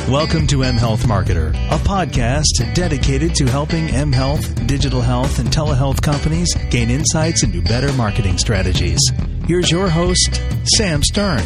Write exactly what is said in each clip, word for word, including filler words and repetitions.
Welcome to mHealth Marketer, a podcast dedicated to helping mHealth, digital health, and telehealth companies gain insights into better marketing strategies. Here's your host, Sam Stern.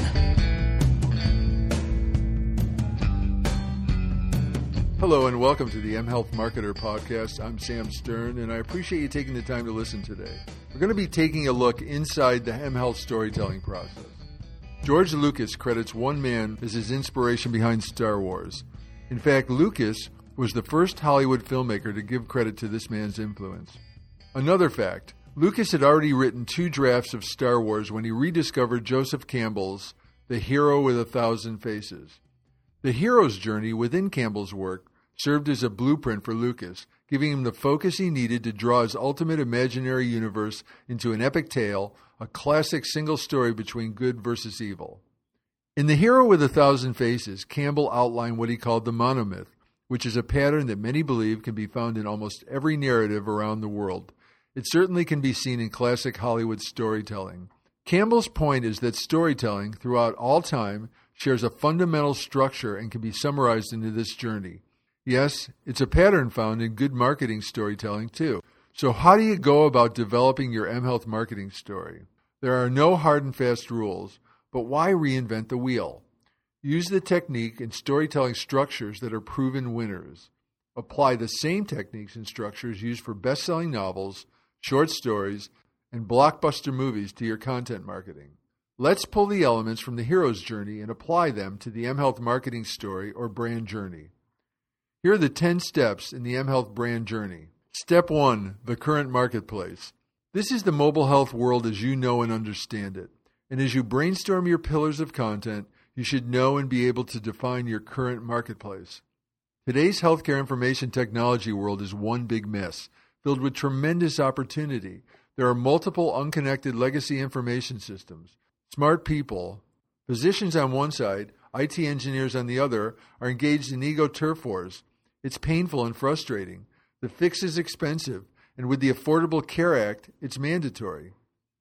Hello and welcome to the mHealth Marketer podcast. I'm Sam Stern, and I appreciate you taking the time to listen today. We're going to be taking a look inside the mHealth storytelling process. George Lucas credits one man as his inspiration behind Star Wars. In fact, Lucas was the first Hollywood filmmaker to give credit to this man's influence. Another fact, Lucas had already written two drafts of Star Wars when he rediscovered Joseph Campbell's The Hero with a Thousand Faces. The hero's journey within Campbell's work served as a blueprint for Lucas, giving him the focus he needed to draw his ultimate imaginary universe into an epic tale, a classic single story between good versus evil. In The Hero with a Thousand Faces, Campbell outlined what he called the monomyth, which is a pattern that many believe can be found in almost every narrative around the world. It certainly can be seen in classic Hollywood storytelling. Campbell's point is that storytelling, throughout all time, shares a fundamental structure and can be summarized into this journey. Yes, it's a pattern found in good marketing storytelling too. So how do you go about developing your mHealth marketing story? There are no hard and fast rules, but why reinvent the wheel? Use the technique and storytelling structures that are proven winners. Apply the same techniques and structures used for best-selling novels, short stories, and blockbuster movies to your content marketing. Let's pull the elements from the hero's journey and apply them to the mHealth marketing story or brand journey. Here are the ten steps in the mHealth brand journey. Step one, the current marketplace. This is the mobile health world as you know and understand it. And as you brainstorm your pillars of content, you should know and be able to define your current marketplace. Today's healthcare information technology world is one big mess, filled with tremendous opportunity. There are multiple unconnected legacy information systems. Smart people, physicians on one side, I T engineers on the other, are engaged in ego turf wars. It's painful and frustrating. The fix is expensive, and with the Affordable Care Act, it's mandatory.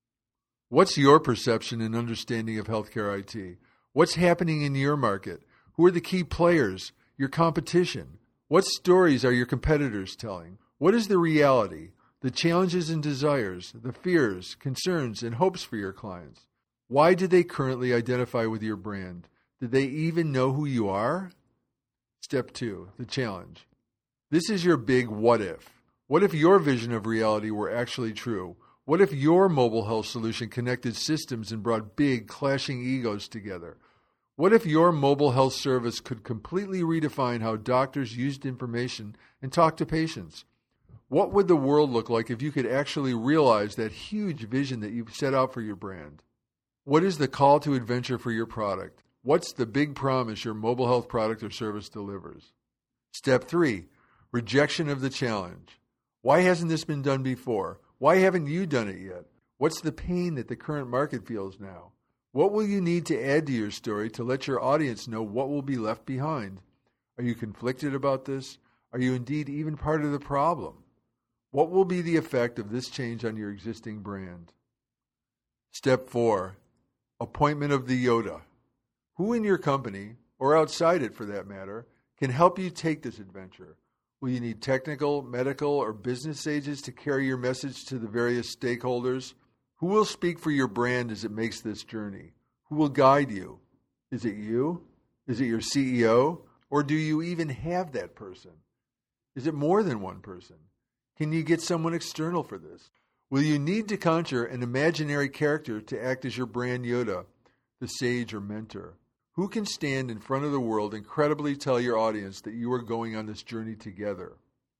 What's your perception and understanding of healthcare I T? What's happening in your market? Who are the key players, your competition? What stories are your competitors telling? What is the reality, the challenges and desires, the fears, concerns, and hopes for your clients? Why do they currently identify with your brand? Do they even know who you are? Step two, the challenge. This is your big what if. What if your vision of reality were actually true? What if your mobile health solution connected systems and brought big, clashing egos together? What if your mobile health service could completely redefine how doctors used information and talked to patients? What would the world look like if you could actually realize that huge vision that you've set out for your brand? What is the call to adventure for your product? What's the big promise your mobile health product or service delivers? Step three, rejection of the challenge. Why hasn't this been done before? Why haven't you done it yet? What's the pain that the current market feels now? What will you need to add to your story to let your audience know what will be left behind? Are you conflicted about this? Are you indeed even part of the problem? What will be the effect of this change on your existing brand? Step four, appointment of the Yoda. Who in your company, or outside it for that matter, can help you take this adventure? Will you need technical, medical, or business sages to carry your message to the various stakeholders? Who will speak for your brand as it makes this journey? Who will guide you? Is it you? Is it your C E O? Or do you even have that person? Is it more than one person? Can you get someone external for this? Will you need to conjure an imaginary character to act as your brand Yoda, the sage or mentor? Who can stand in front of the world and credibly tell your audience that you are going on this journey together?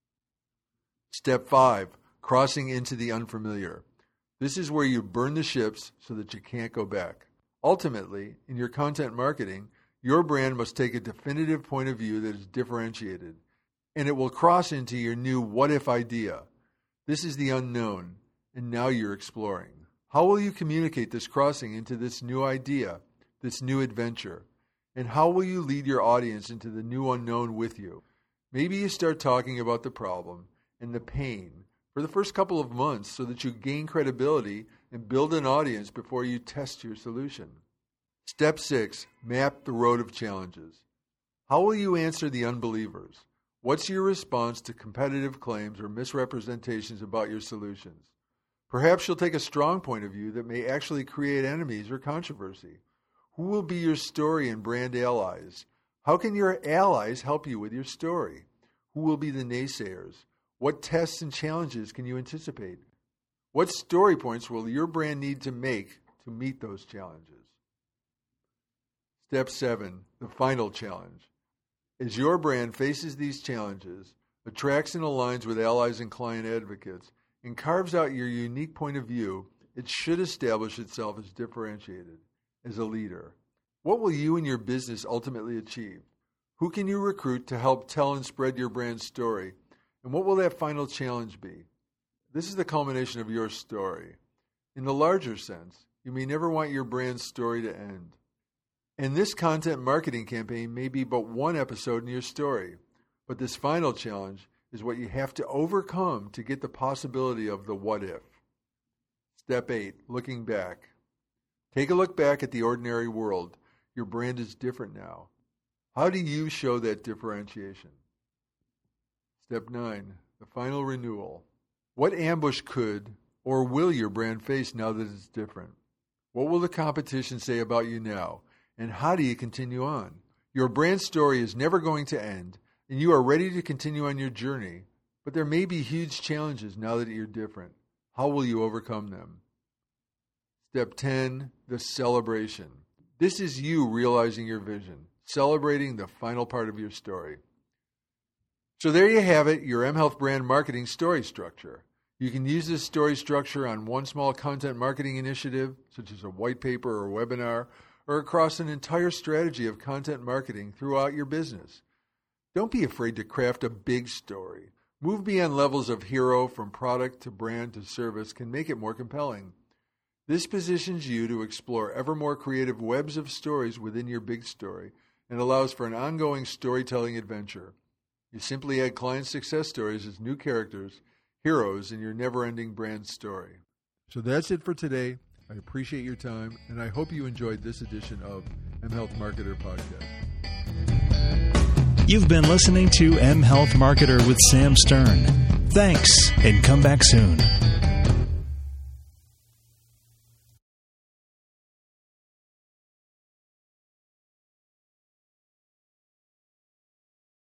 Step five, crossing into the unfamiliar. This is where you burn the ships so that you can't go back. Ultimately, in your content marketing, your brand must take a definitive point of view that is differentiated, and it will cross into your new what-if idea. This is the unknown, and now you're exploring. How will you communicate this crossing into this new idea, this new adventure? And how will you lead your audience into the new unknown with you? Maybe you start talking about the problem and the pain for the first couple of months so that you gain credibility and build an audience before you test your solution. Step six, map the road of challenges. How will you answer the unbelievers? What's your response to competitive claims or misrepresentations about your solutions? Perhaps you'll take a strong point of view that may actually create enemies or controversy. Who will be your story and brand allies? How can your allies help you with your story? Who will be the naysayers? What tests and challenges can you anticipate? What story points will your brand need to make to meet those challenges? Step seven, the final challenge. As your brand faces these challenges, attracts and aligns with allies and client advocates, and carves out your unique point of view, it should establish itself as differentiated, as a leader. What will you and your business ultimately achieve? Who can you recruit to help tell and spread your brand story? And what will that final challenge be? This is the culmination of your story. In the larger sense, you may never want your brand's story to end. And this content marketing campaign may be but one episode in your story, but this final challenge is what you have to overcome to get the possibility of the what if. Step eight, looking back. Take a look back at the ordinary world. Your brand is different now. How do you show that differentiation? Step nine, the final renewal. What ambush could or will your brand face now that it's different? What will the competition say about you now? And how do you continue on? Your brand story is never going to end, and you are ready to continue on your journey, but there may be huge challenges now that you're different. How will you overcome them? Step ten, the celebration. This is you realizing your vision, celebrating the final part of your story. So there you have it, your mHealth brand marketing story structure. You can use this story structure on one small content marketing initiative, such as a white paper or webinar, or across an entire strategy of content marketing throughout your business. Don't be afraid to craft a big story. Move beyond levels of hero from product to brand to service can make it more compelling. This positions you to explore ever more creative webs of stories within your big story and allows for an ongoing storytelling adventure. You simply add client success stories as new characters, heroes in your never-ending brand story. So that's it for today. I appreciate your time, and I hope you enjoyed this edition of mHealth Marketer Podcast. You've been listening to mHealth Marketer with Sam Stern. Thanks, and come back soon.